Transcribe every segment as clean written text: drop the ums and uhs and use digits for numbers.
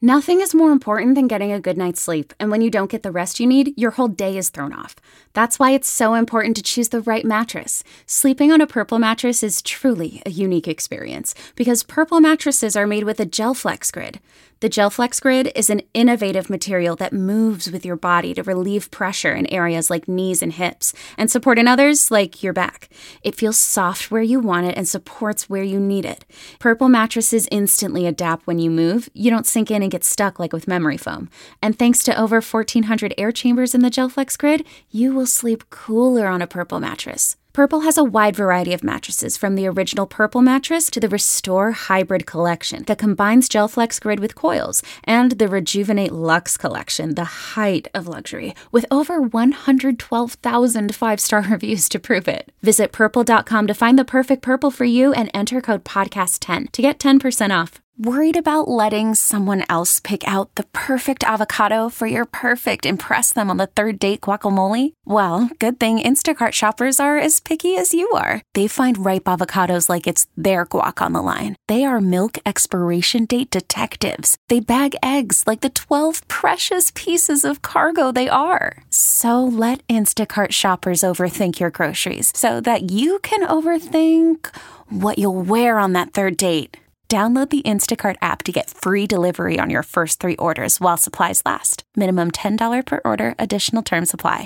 Nothing is more important than getting a good night's sleep, and when you don't get the rest you need, your whole day is thrown off. That's why it's so important to choose the right mattress. Sleeping on a Purple mattress is truly a unique experience, because Purple mattresses are made with a GelFlex Grid. The GelFlex Grid is an innovative material that moves with your body to relieve pressure in areas like knees and hips, and support in others like your back. It feels soft where you want it and supports where you need it. Purple mattresses instantly adapt when you move. You don't sink in and get stuck like with memory foam. And thanks to over 1,400 air chambers in the GelFlex Grid, you will sleep cooler on a Purple mattress. Purple has a wide variety of mattresses, from the original Purple mattress to the Restore Hybrid collection that combines GelFlex Grid with coils, and the Rejuvenate Luxe collection, the height of luxury, with over 112,000 five-star reviews to prove it. Visit purple.com to find the perfect Purple for you and enter code podcast10 to get 10% off. Worried about letting someone else pick out the perfect avocado for your perfect impress them on the third date guacamole? Well, good thing Instacart shoppers are as picky as you are. They find ripe avocados like it's their guac on the line. They are milk expiration date detectives. They bag eggs like the 12 precious pieces of cargo they are. So let Instacart shoppers overthink your groceries so that you can overthink what you'll wear on that third date. Download the Instacart app to get free delivery on your first 3 orders while supplies last. Minimum $10 per order. Additional terms apply.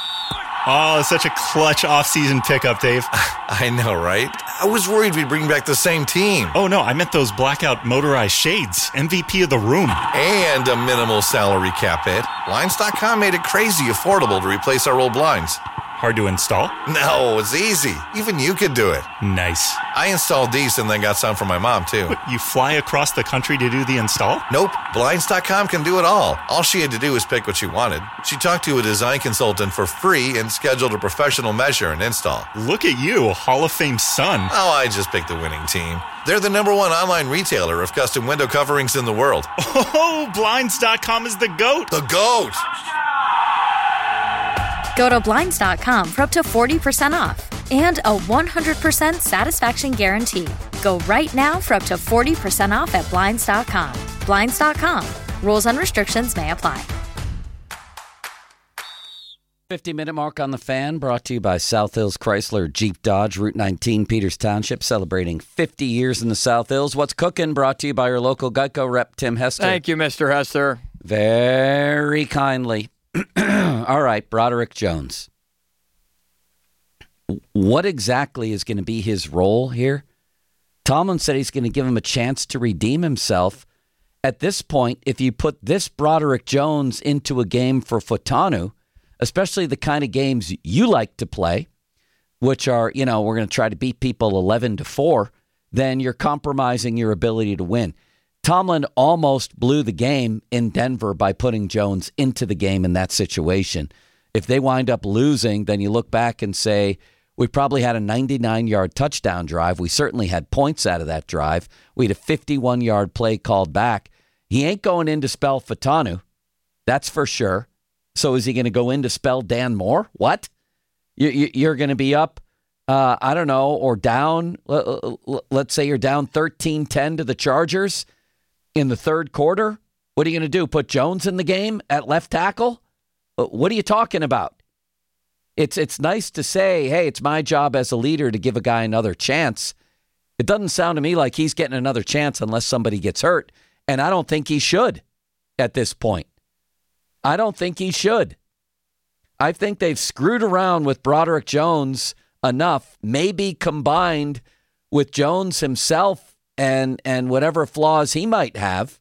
Oh, such a clutch off-season pickup, Dave. I know, right? I was worried we'd bring back the same team. Oh, no, I meant those blackout motorized shades. MVP of the room. And a minimal salary cap hit. Blinds.com made it crazy affordable to replace our old blinds. Hard to install? No, it's easy. Even you could do it. Nice. I installed these and then got some for my mom, too. What, you fly across the country to do the install? Nope. Blinds.com can do it all. All she had to do was pick what she wanted. She talked to a design consultant for free and scheduled a professional measure and install. Look at you, Hall of Fame son. Oh, I just picked the winning team. They're the #1 online retailer of custom window coverings in the world. Oh, Blinds.com is the GOAT. The GOAT! Go to Blinds.com for up to 40% off and a 100% satisfaction guarantee. Go right now for up to 40% off at Blinds.com. Blinds.com. Rules and restrictions may apply. 50-minute mark on the Fan, brought to you by South Hills Chrysler Jeep Dodge, Route 19, Peters Township, celebrating 50 years in the South Hills. What's cooking? Brought to you by your local Geico rep, Tim Hester. Thank you, Mr. Hester. Very kindly. All right, Broderick Jones. What exactly is going to be his role here? Tomlin said he's going to give him a chance to redeem himself. At this point, if you put this Broderick Jones into a game for Fotanu, especially the kind of games you like to play, which are, we're going to try to beat people 11-4, then you're compromising your ability to win. Tomlin almost blew the game in Denver by putting Jones into the game in that situation. If they wind up losing, then you look back and say, we probably had a 99-yard touchdown drive. We certainly had points out of that drive. We had a 51-yard play called back. He ain't going in to spell Fotanu. That's for sure. So is he going to go in to spell Dan Moore? What? You're going to be up, I don't know, or down. Let's say you're down 13-10 to the Chargers in the third quarter. What are you going to do? Put Jones in the game at left tackle? What are you talking about? It's nice to say, hey, it's my job as a leader to give a guy another chance. It doesn't sound to me like he's getting another chance unless somebody gets hurt. And I don't think he should at this point. I don't think he should. I think they've screwed around with Broderick Jones enough, maybe combined with Jones himself and whatever flaws he might have.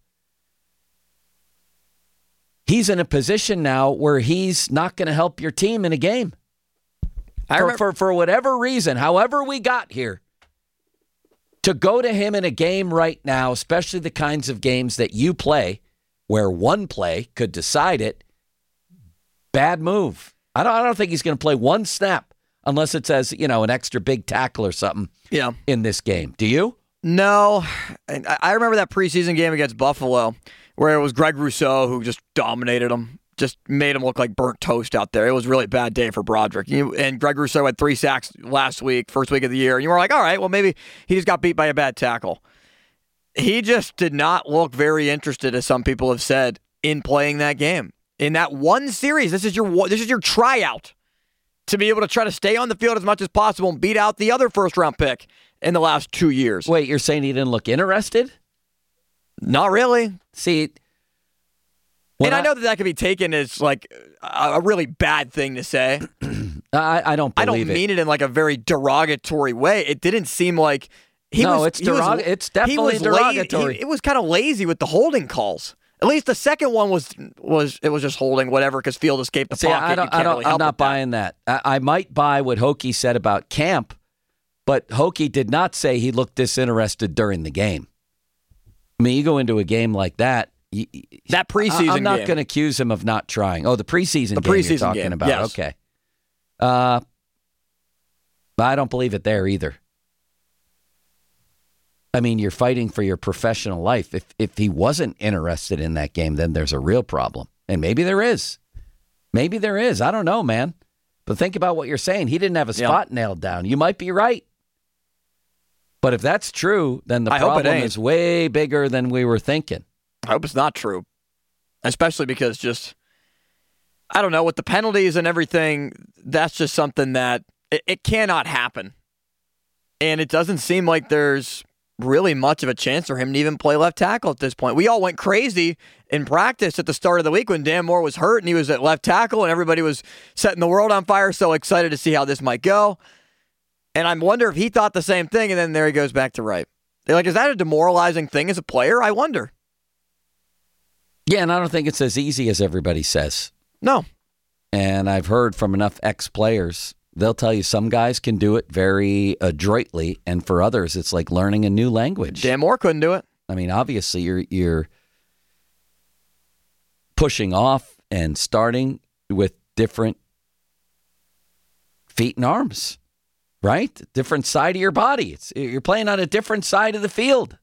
He's in a position now where he's not going to help your team in a game. For whatever reason, however we got here, to go to him in a game right now, especially the kinds of games that you play, where one play could decide it, bad move. I don't think he's going to play one snap unless it says, an extra big tackle or something in this game. Do you? No. I remember that preseason game against Buffalo where it was Greg Rousseau who just dominated him, just made him look like burnt toast out there. It was a really bad day for Broderick. And Greg Rousseau had 3 sacks last week, first week of the year. And you were like, all right, well, maybe he just got beat by a bad tackle. he just did not look very interested, as some people have said, in playing that game. In that one series, this is your tryout to be able to try to stay on the field as much as possible and beat out the other first-round pick in the last 2 years. Wait, you're saying he didn't look interested? Not really. See, and I know that could be taken as like a really bad thing to say. I don't believe it. I don't mean it in like a very derogatory way. It didn't seem like it's definitely derogatory. It was kind of lazy with the holding calls. At least the second one was just holding whatever because Field escaped the pocket. I'm not buying that. I might buy what Hokie said about camp, but Hokie did not say he looked disinterested during the game. I mean, you go into a game like that. That preseason game. I'm not going to accuse him of not trying. Oh, the preseason game you're talking about. Yes. Okay. I don't believe it there either. I mean, you're fighting for your professional life. If he wasn't interested in that game, then there's a real problem. And maybe there is. Maybe there is. I don't know, man. But think about what you're saying. He didn't have a spot nailed down. You might be right. But if that's true, then the problem is way bigger than we were thinking. I hope it's not true. Especially because I don't know, with the penalties and everything, that's just something that it cannot happen. And it doesn't seem like there's really much of a chance for him to even play left tackle at this point. We all went crazy in practice at the start of the week when Dan Moore was hurt and he was at left tackle and everybody was setting the world on fire, so excited to see how this might go. And I wonder if he thought the same thing, and then there he goes back to right. Like, is that a demoralizing thing as a player? I wonder. Yeah, and I don't think it's as easy as everybody says. No. And I've heard from enough ex-players, they'll tell you some guys can do it very adroitly, and for others, it's like learning a new language. Dan Moore couldn't do it. I mean, obviously, you're pushing off and starting with different feet and arms, right? Different side of your body. You're playing on a different side of the field.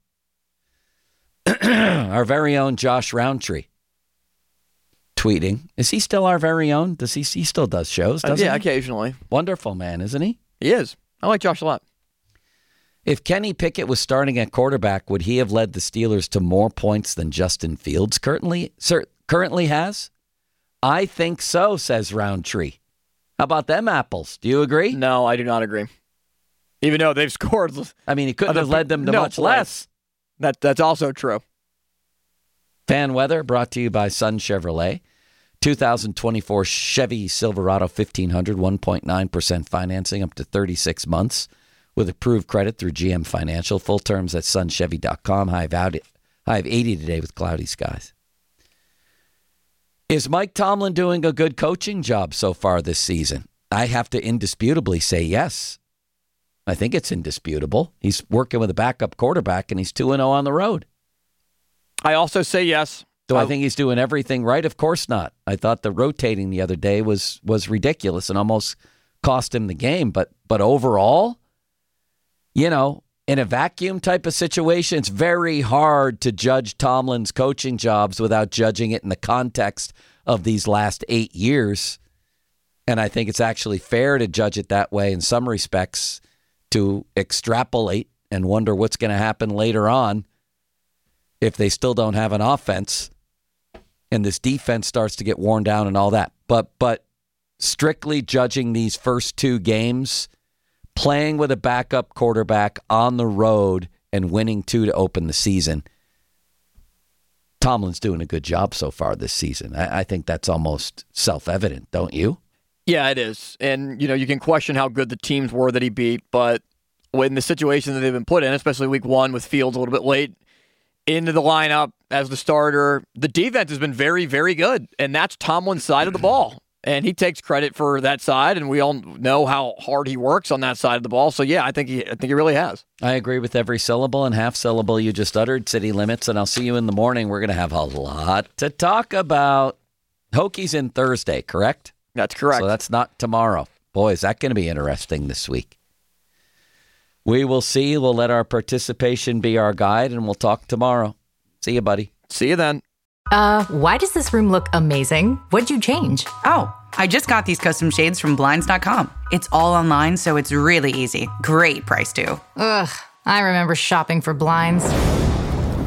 Our very own Josh Roundtree tweeting. Is he still our very own? He still does shows, doesn't he? Yeah, occasionally. Wonderful man, isn't he? He is. I like Josh a lot. If Kenny Pickett was starting at quarterback, would he have led the Steelers to more points than Justin Fields currently has? I think so, says Roundtree. How about them apples? Do you agree? No, I do not agree. Even though they've scored. I mean, he couldn't have led them to much less. That's also true. Fan weather brought to you by Sun Chevrolet. 2024 Chevy Silverado 1500, 1.9% financing up to 36 months with approved credit through GM Financial. Full terms at sunchevy.com. High of 80 today with cloudy skies. Is Mike Tomlin doing a good coaching job so far this season? I have to indisputably say yes. I think it's indisputable. He's working with a backup quarterback, and he's 2-0 on the road. I also say yes. Do I think he's doing everything right? Of course not. I thought the rotating the other day was ridiculous and almost cost him the game. But overall, in a vacuum type of situation, it's very hard to judge Tomlin's coaching jobs without judging it in the context of these last 8 years. And I think it's actually fair to judge it that way in some respects, to extrapolate and wonder what's going to happen later on if they still don't have an offense and this defense starts to get worn down and all that. But strictly judging these first 2 games, playing with a backup quarterback on the road and winning 2 to open the season, Tomlin's doing a good job so far this season. I think that's almost self-evident, don't you? Yeah, it is. And, you can question how good the teams were that he beat, but when the situation that they've been put in, especially week 1 with Fields a little bit late into the lineup as the starter, the defense has been very, very good. And that's Tomlin's side of the ball. And he takes credit for that side, and we all know how hard he works on that side of the ball. So, yeah, I think he really has. I agree with every syllable and half syllable you just uttered, City Limits, and I'll see you in the morning. We're going to have a lot to talk about. Hokies in Thursday, correct? That's correct. So that's not tomorrow. Boy, is that going to be interesting this week. We will see. We'll let our participation be our guide, and we'll talk tomorrow. See you, buddy. See you then. Why does this room look amazing? What'd you change? Oh, I just got these custom shades from Blinds.com. It's all online, so it's really easy. Great price, too. Ugh, I remember shopping for blinds.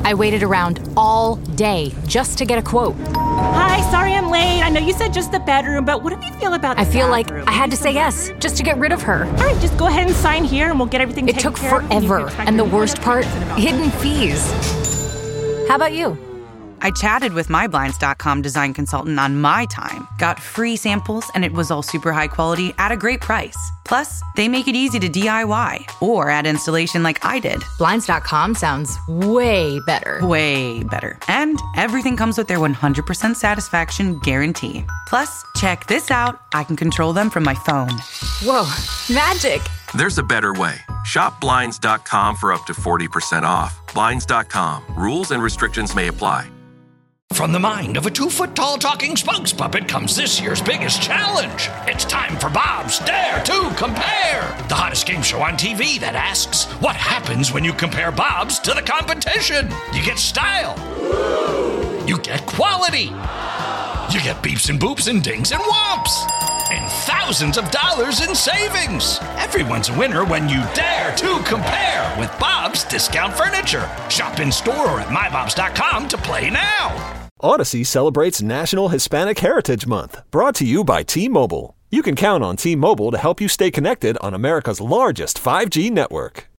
I waited around all day just to get a quote. Hi, sorry I'm late. I know you said just the bedroom, but what do you feel about the I feel bathroom? like I had to say yes just to get rid of her. All right, just go ahead and sign here and we'll get everything It taken took care of. forever, and the worst part, hidden fees. How about you? I chatted with my Blinds.com design consultant on my time, got free samples, and it was all super high quality at a great price. Plus, they make it easy to DIY or add installation like I did. Blinds.com sounds way better. Way better. And everything comes with their 100% satisfaction guarantee. Plus, check this out. I can control them from my phone. Whoa, magic. There's a better way. Shop Blinds.com for up to 40% off. Blinds.com. Rules and restrictions may apply. From the mind of a 2-foot-tall talking spokes puppet comes this year's biggest challenge. It's time for Bob's Dare to Compare, the hottest game show on TV that asks, what happens when you compare Bob's to the competition? You get style. You get quality. You get beeps and boops and dings and whomps. And thousands of dollars in savings. Everyone's a winner when you dare to compare with Bob's Discount Furniture. Shop in store or at mybobs.com to play now. Odyssey celebrates National Hispanic Heritage Month, brought to you by T-Mobile. You can count on T-Mobile to help you stay connected on America's largest 5G network.